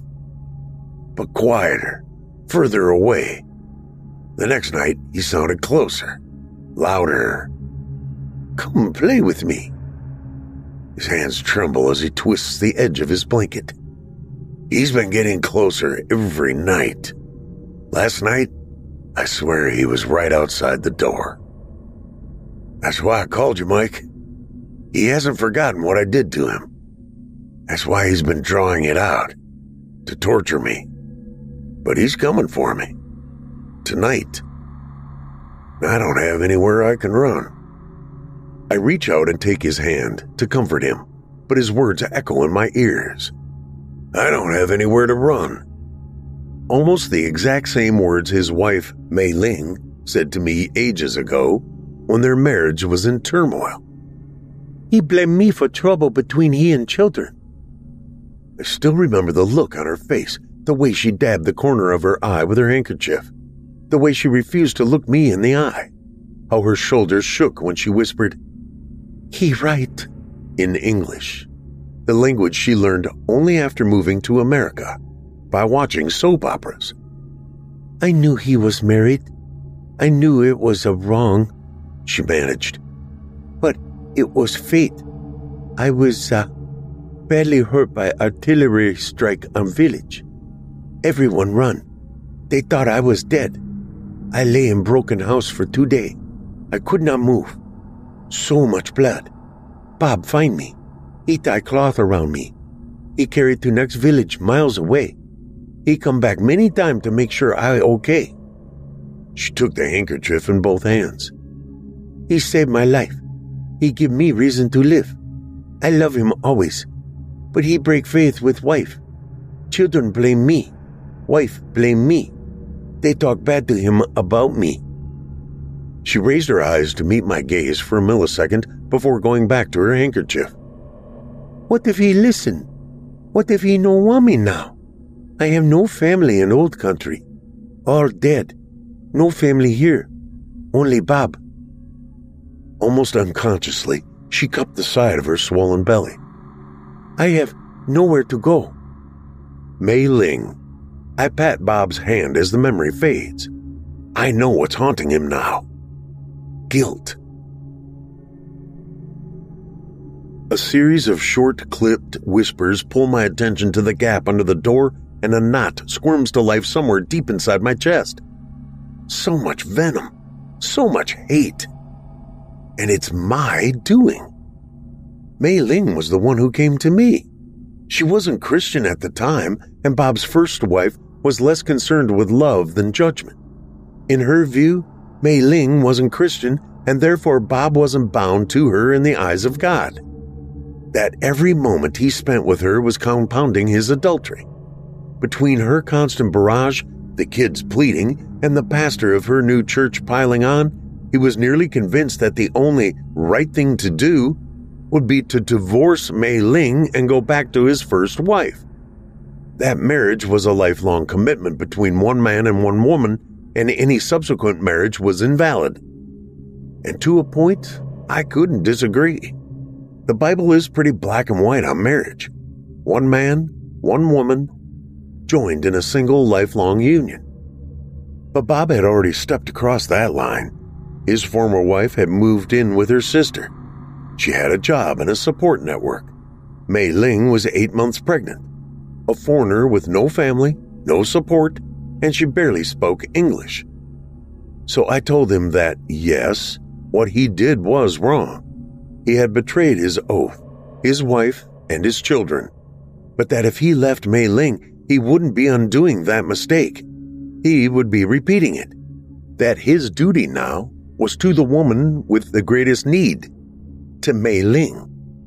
But quieter, further away. The next night, he sounded closer, louder. Come play with me. His hands tremble as he twists the edge of his blanket. He's been getting closer every night. Last night, I swear he was right outside the door. That's why I called you, Mike. He hasn't forgotten what I did to him. That's why he's been drawing it out, to torture me. But he's coming for me. Tonight. I don't have anywhere I can run. I reach out and take his hand to comfort him, but his words echo in my ears. I don't have anywhere to run. Almost the exact same words his wife, Mei Ling, said to me ages ago when their marriage was in turmoil. He blamed me for trouble between he and children. I still remember the look on her face, the way she dabbed the corner of her eye with her handkerchief, the way she refused to look me in the eye, how her shoulders shook when she whispered, "He right," in English, the language she learned only after moving to America by watching soap operas. I knew he was married. I knew it was a wrong, she managed. But it was fate. I was uh, badly hurt by artillery strike on village. Everyone run. They thought I was dead. I lay in broken house for two days. I could not move. So much blood. Bob find me. He tie cloth around me. He carried to next village miles away. He come back many times to make sure I okay. She took the handkerchief in both hands. He saved my life. He give me reason to live. I love him always. But he break faith with wife. Children blame me. Wife blame me. They talk bad to him about me. She raised her eyes to meet my gaze for a millisecond before going back to her handkerchief. What if he listen? What if he no want me now? I have no family in old country. All dead. No family here. Only Bob. Almost unconsciously, she cupped the side of her swollen belly. I have nowhere to go. Mei Ling. I pat Bob's hand as the memory fades. I know what's haunting him now. Guilt. A series of short-clipped whispers pull my attention to the gap under the door, and a knot squirms to life somewhere deep inside my chest. So much venom, so much hate. And it's my doing. Mei Ling was the one who came to me. She wasn't Christian at the time, and Bob's first wife was less concerned with love than judgment. In her view, Mei Ling wasn't Christian, and therefore Bob wasn't bound to her in the eyes of God. That every moment he spent with her was compounding his adultery. Between her constant barrage, the kids pleading, and the pastor of her new church piling on, he was nearly convinced that the only right thing to do would be to divorce Mei Ling and go back to his first wife. That marriage was a lifelong commitment between one man and one woman, and any subsequent marriage was invalid. And to a point, I couldn't disagree. The Bible is pretty black and white on marriage. One man, one woman, joined in a single lifelong union. But Bob had already stepped across that line. His former wife had moved in with her sister. She had a job and a support network. Mei Ling was eight months pregnant, a foreigner with no family, no support, and she barely spoke English. So I told him that, yes, what he did was wrong. He had betrayed his oath, his wife, and his children, but that if he left Mei Ling, he wouldn't be undoing that mistake. He would be repeating it. That his duty now was to the woman with the greatest need, to Mei Ling.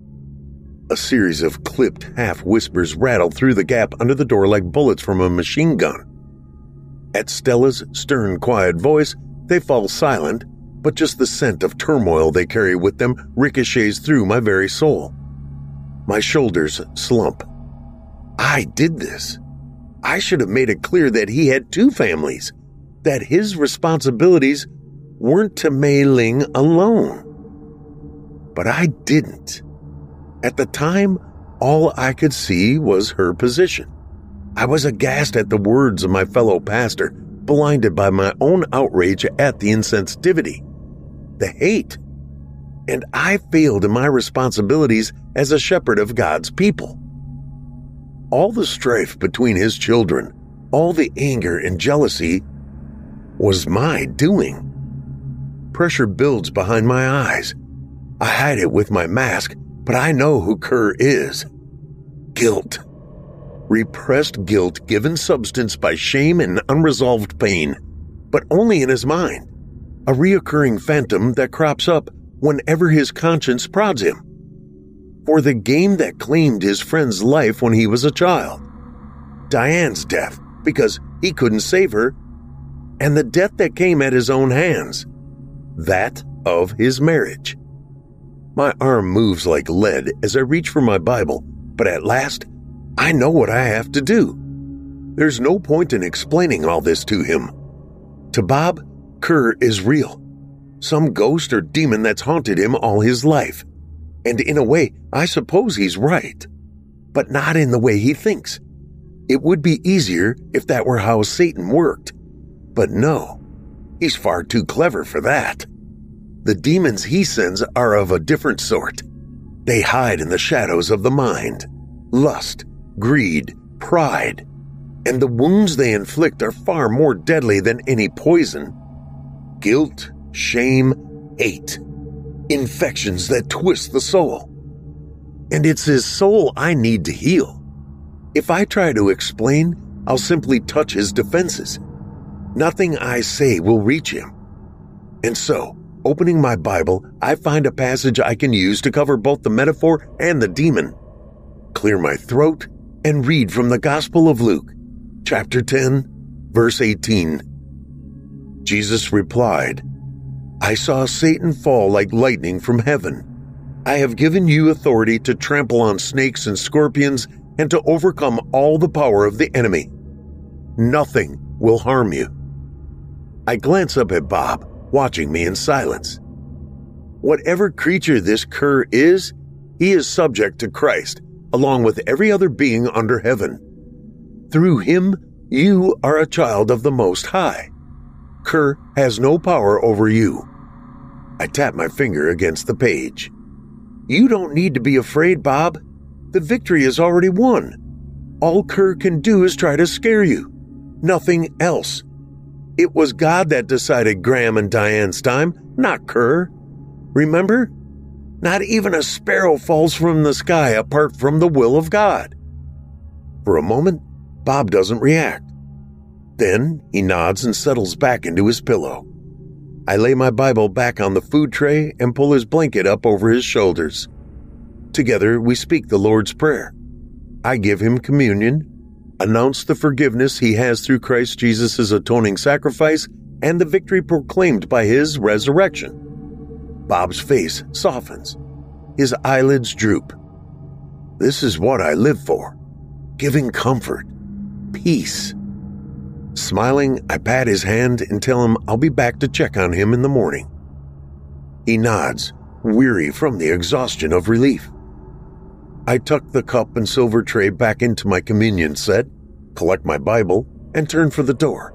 A series of clipped half-whispers rattled through the gap under the door like bullets from a machine gun. At Stella's stern, quiet voice, they fall silent, but just the scent of turmoil they carry with them ricochets through my very soul. My shoulders slump. I did this. I should have made it clear that he had two families, that his responsibilities weren't to Mei Ling alone. But I didn't. At the time, all I could see was her position. I was aghast at the words of my fellow pastor, blinded by my own outrage at the insensitivity, the hate, and I failed in my responsibilities as a shepherd of God's people. All the strife between his children, all the anger and jealousy was my doing. Pressure builds behind my eyes. I hide it with my mask, but I know who Kerr is. Guilt. Repressed guilt given substance by shame and unresolved pain, but only in his mind. A reoccurring phantom that crops up whenever his conscience prods him. For the game that claimed his friend's life when he was a child. Diane's death, because he couldn't save her, and the death that came at his own hands. That of his marriage. My arm moves like lead as I reach for my Bible, but at last, I know what I have to do. There's no point in explaining all this to him. To Bob, Kerr is real. Some ghost or demon that's haunted him all his life. And in a way, I suppose he's right. But not in the way he thinks. It would be easier if that were how Satan worked. But no, he's far too clever for that. The demons he sends are of a different sort. They hide in the shadows of the mind. Lust, greed, pride. And the wounds they inflict are far more deadly than any poison. Guilt, shame, hate. Infections that twist the soul. And it's his soul I need to heal. If I try to explain, I'll simply touch his defenses. Nothing I say will reach him. And so, opening my Bible, I find a passage I can use to cover both the metaphor and the demon. Clear my throat and read from the Gospel of Luke, chapter ten, verse eighteen. Jesus replied, I saw Satan fall like lightning from heaven. I have given you authority to trample on snakes and scorpions and to overcome all the power of the enemy. Nothing will harm you. I glance up at Bob, watching me in silence. Whatever creature this Kerr is, he is subject to Christ, along with every other being under heaven. Through him, you are a child of the Most High. Kerr has no power over you. I tap my finger against the page. You don't need to be afraid, Bob. The victory is already won. All Kerr can do is try to scare you. Nothing else. It was God that decided Graham and Diane's time, not Kerr. Remember? Not even a sparrow falls from the sky apart from the will of God. For a moment, Bob doesn't react. Then he nods and settles back into his pillow. I lay my Bible back on the food tray and pull his blanket up over his shoulders. Together, we speak the Lord's Prayer. I give him communion, announce the forgiveness he has through Christ Jesus' atoning sacrifice, and the victory proclaimed by his resurrection. Bob's face softens. His eyelids droop. This is what I live for. Giving comfort. Peace. Smiling, I pat his hand and tell him I'll be back to check on him in the morning. He nods, weary from the exhaustion of relief. I tuck the cup and silver tray back into my communion set, collect my Bible, and turn for the door.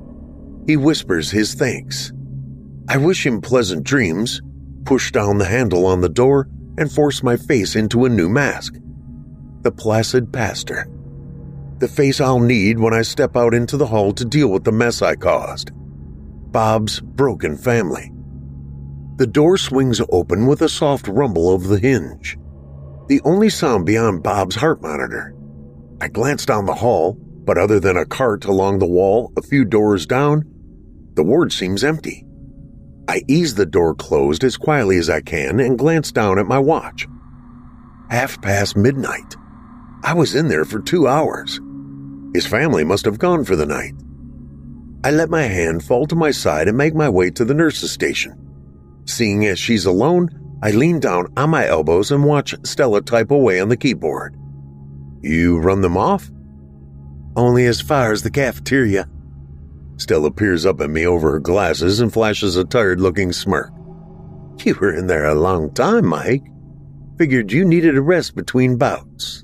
He whispers his thanks. I wish him pleasant dreams, push down the handle on the door, and force my face into a new mask. The placid pastor. The face I'll need when I step out into the hall to deal with the mess I caused. Bob's broken family. The door swings open with a soft rumble of the hinge. The only sound beyond Bob's heart monitor. I glance down the hall, but other than a cart along the wall a few doors down, the ward seems empty. I ease the door closed as quietly as I can and glance down at my watch. Half past midnight. I was in there for two hours. His family must have gone for the night. I let my hand fall to my side and make my way to the nurse's station. Seeing as she's alone, I lean down on my elbows and watch Stella type away on the keyboard. You run them off? Only as far as the cafeteria. Stella peers up at me over her glasses and flashes a tired-looking smirk. You were in there a long time, Mike. Figured you needed a rest between bouts.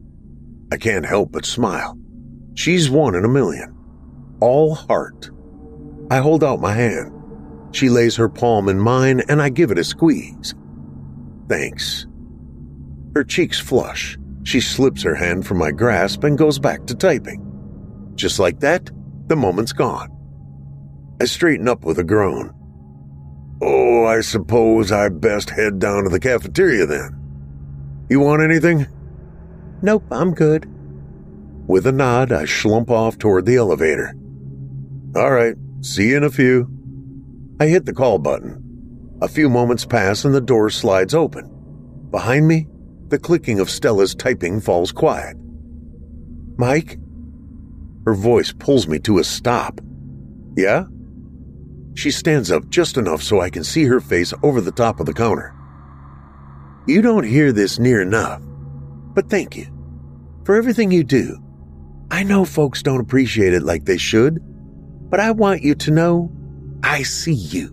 I can't help but smile. She's one in a million. All heart. I hold out my hand. She lays her palm in mine and I give it a squeeze. Thanks. Her cheeks flush. She slips her hand from my grasp and goes back to typing. Just like that, the moment's gone. I straighten up with a groan. Oh, I suppose I best head down to the cafeteria then. You want anything? Nope, I'm good. With a nod, I slump off toward the elevator. All right, see you in a few. I hit the call button. A few moments pass and the door slides open. Behind me, the clicking of Stella's typing falls quiet. Mike? Her voice pulls me to a stop. Yeah? She stands up just enough so I can see her face over the top of the counter. You don't hear this near enough, but thank you for everything you do. I know folks don't appreciate it like they should, but I want you to know I see you.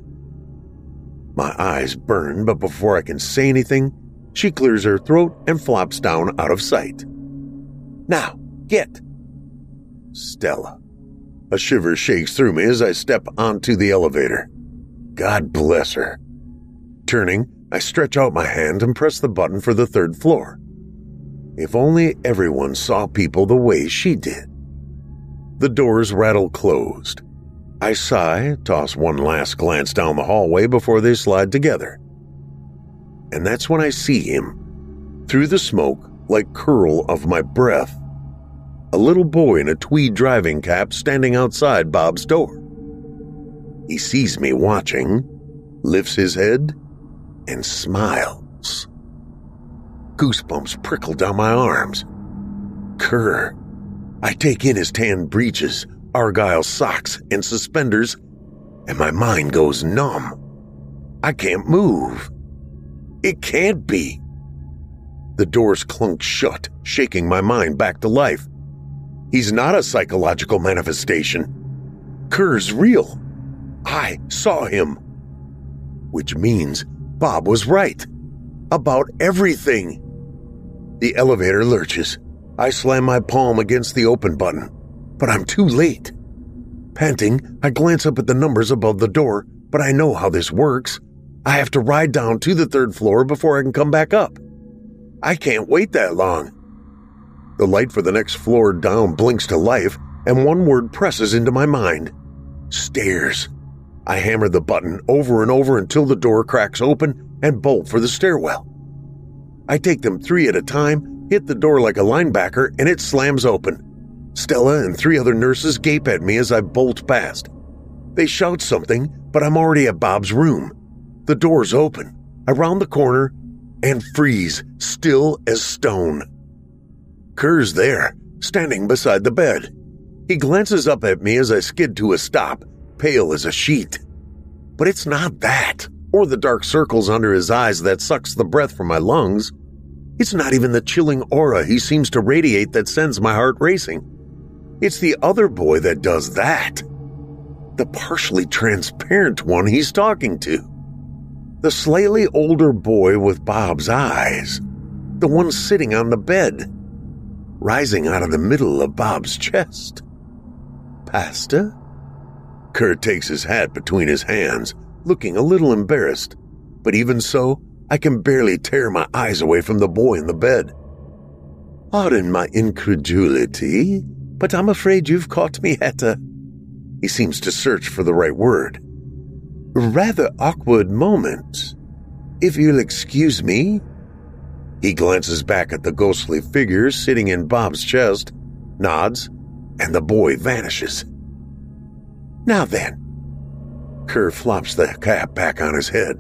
My eyes burn, but before I can say anything, she clears her throat and flops down out of sight. Now, get. Stella. A shiver shakes through me as I step onto the elevator. God bless her. Turning, I stretch out my hand and press the button for the third floor. If only everyone saw people the way she did. The doors rattle closed. I sigh, toss one last glance down the hallway before they slide together. And that's when I see him, through the smoke like curl of my breath. A little boy in a tweed driving cap standing outside Bob's door. He sees me watching, lifts his head, and smiles. Goosebumps prickle down my arms. Kerr. I take in his tan breeches, argyle socks, and suspenders, and my mind goes numb. I can't move. It can't be. The doors clunk shut, shaking my mind back to life. He's not a psychological manifestation. Kerr's real. I saw him. Which means Bob was right. About everything. The elevator lurches. I slam my palm against the open button, but I'm too late. Panting, I glance up at the numbers above the door, but I know how this works. I have to ride down to the third floor before I can come back up. I can't wait that long. The light for the next floor down blinks to life, and one word presses into my mind. Stairs. I hammer the button over and over until the door cracks open and bolt for the stairwell. I take them three at a time, hit the door like a linebacker, and it slams open. Stella and three other nurses gape at me as I bolt past. They shout something, but I'm already at Bob's room. The door's open, around the corner, and freeze, still as stone. Kerr's there, standing beside the bed. He glances up at me as I skid to a stop, pale as a sheet. But it's not that, or the dark circles under his eyes that sucks the breath from my lungs. It's not even the chilling aura he seems to radiate that sends my heart racing. It's the other boy that does that. The partially transparent one he's talking to. The slightly older boy with Bob's eyes. The one sitting on the bed. Rising out of the middle of Bob's chest. Pasta? Kerr takes his hat between his hands, looking a little embarrassed. But even so, I can barely tear my eyes away from the boy in the bed. Pardon my incredulity, but I'm afraid you've caught me at a... He seems to search for the right word. Rather awkward moment. If you'll excuse me. He glances back at the ghostly figure sitting in Bob's chest, nods, and the boy vanishes. Now then. Kerr flops the cap back on his head.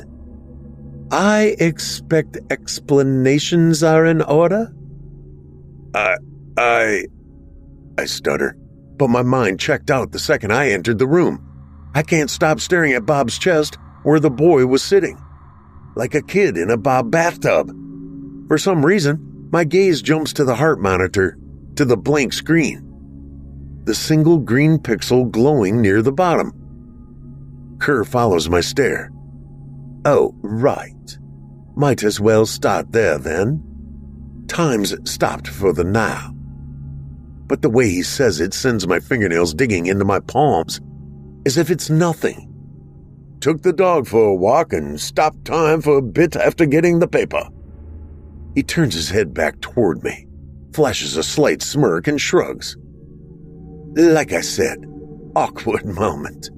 I expect explanations are in order? I... I... I stutter, but my mind checked out the second I entered the room. I can't stop staring at Bob's chest where the boy was sitting, like a kid in a Bob bathtub. For some reason, my gaze jumps to the heart monitor, to the blank screen. The single green pixel glowing near the bottom. Kerr follows my stare. Oh, right. Might as well start there, then. Time's stopped for the now. But the way he says it sends my fingernails digging into my palms, as if it's nothing. Took the dog for a walk and stopped time for a bit after getting the paper. He turns his head back toward me, flashes a slight smirk and shrugs. Like I said, awkward moment.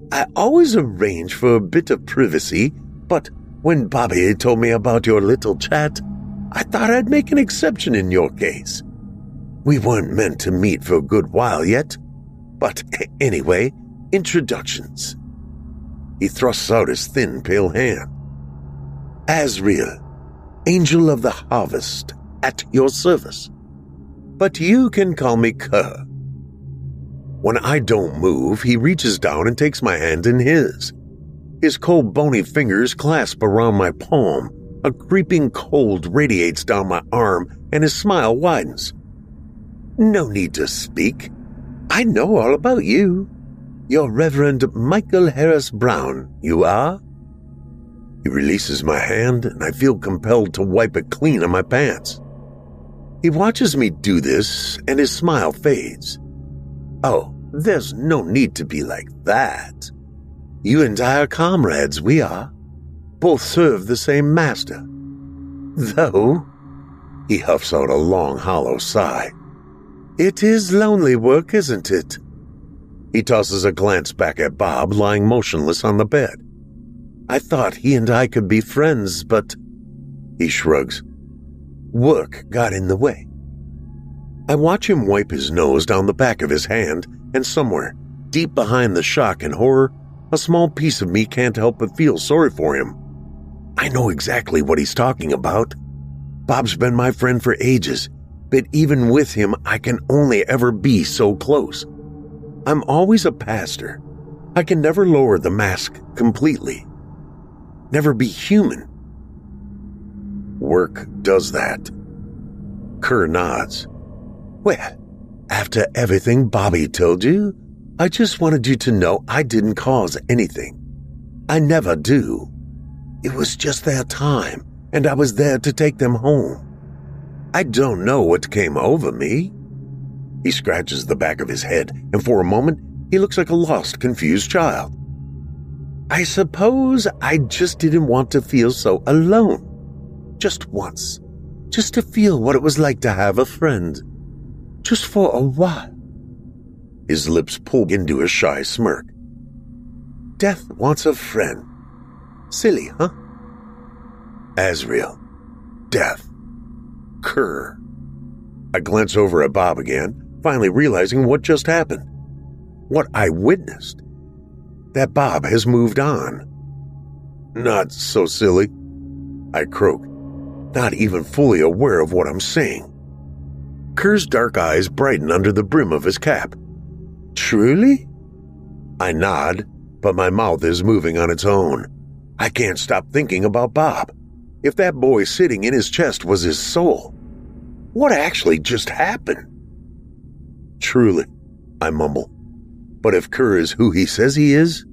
I always arrange for a bit of privacy, but when Bobby told me about your little chat, I thought I'd make an exception in your case. We weren't meant to meet for a good while yet, but anyway, introductions. He thrusts out his thin, pale hand. Azriel, Angel of the Harvest, at your service. But you can call me Kerr. When I don't move, he reaches down and takes my hand in his. His cold, bony fingers clasp around my palm. A creeping cold radiates down my arm, and his smile widens. No need to speak. I know all about you. You're Reverend Michael Harris Brown, you are? He releases my hand, and I feel compelled to wipe it clean on my pants. He watches me do this, and his smile fades. Oh, there's no need to be like that. You and I are comrades, we are. Both serve the same master. Though, he huffs out a long, hollow sigh. It is lonely work, isn't it? He tosses a glance back at Bob, lying motionless on the bed. I thought he and I could be friends, but... He shrugs. Work got in the way. I watch him wipe his nose down the back of his hand, and somewhere, deep behind the shock and horror, a small piece of me can't help but feel sorry for him. I know exactly what he's talking about. Bob's been my friend for ages, but even with him, I can only ever be so close. I'm always a pastor. I can never lower the mask completely. Never be human. Work does that. Kerr nods. Well, after everything Bobby told you, I just wanted you to know I didn't cause anything. I never do. It was just their time, and I was there to take them home. I don't know what came over me. He scratches the back of his head, and for a moment, he looks like a lost, confused child. I suppose I just didn't want to feel so alone. Just once. Just to feel what it was like to have a friend. Just for a while. His lips pull into a shy smirk. Death wants a friend. Silly, huh? Azriel. Death. Kerr. I glance over at Bob again, finally realizing what just happened. What I witnessed. That Bob has moved on. Not so silly. I croak, not even fully aware of what I'm saying. Kerr's dark eyes brighten under the brim of his cap. Truly? I nod, but my mouth is moving on its own. I can't stop thinking about Bob. If that boy sitting in his chest was his soul, what actually just happened? Truly, I mumble. But if Kerr is who he says he is,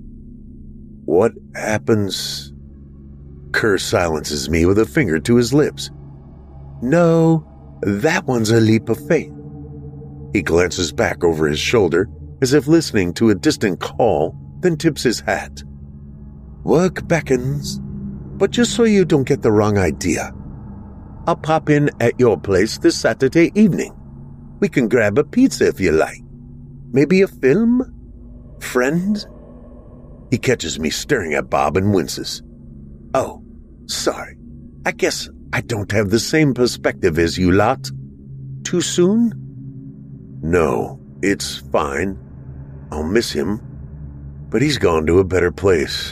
what happens? Kerr silences me with a finger to his lips. No, that one's a leap of faith. He glances back over his shoulder as if listening to a distant call, then tips his hat. Work beckons, but just so you don't get the wrong idea, I'll pop in at your place this Saturday evening. We can grab a pizza if you like. Maybe a film? Friends? He catches me staring at Bob and winces. Oh, sorry. I guess I don't have the same perspective as you lot. Too soon? No, it's fine. I'll miss him, but he's gone to a better place.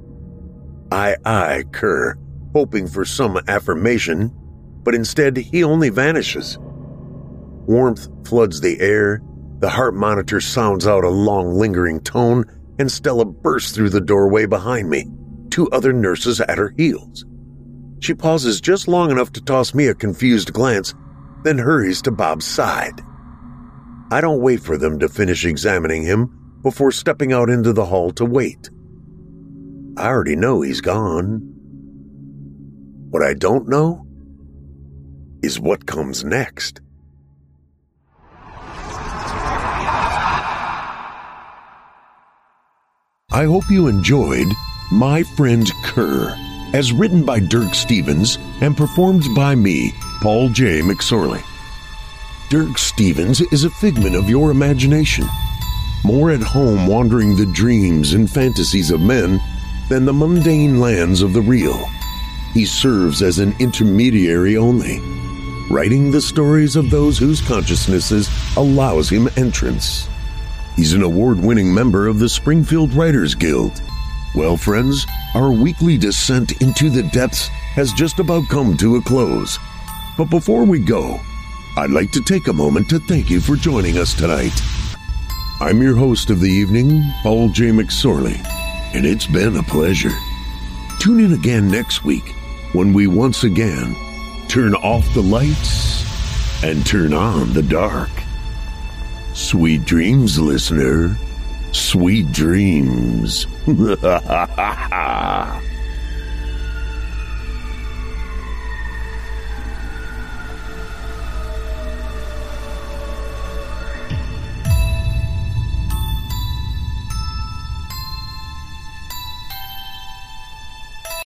I eye Kerr, hoping for some affirmation, but instead he only vanishes. Warmth floods the air, the heart monitor sounds out a long lingering tone, and Stella bursts through the doorway behind me, two other nurses at her heels. She pauses just long enough to toss me a confused glance, then hurries to Bob's side. I don't wait for them to finish examining him before stepping out into the hall to wait. I already know he's gone. What I don't know is what comes next. I hope you enjoyed My Friend Kerr, as written by Dirk Stevens and performed by me, Paul J. McSorley. Dirk Stevens is a figment of your imagination. more at home wandering the dreams and fantasies of men than the mundane lands of the real. He serves as an intermediary only, writing the stories of those whose consciousnesses allows him entrance. He's an award-winning member of the Springfield Writers Guild. Well, friends, our weekly descent into the depths has just about come to a close. But before we go, I'd like to take a moment to thank you for joining us tonight. I'm your host of the evening, Paul J. McSorley, and it's been a pleasure. Tune in again next week when we once again turn off the lights and turn on the dark. Sweet dreams, listener. Sweet dreams.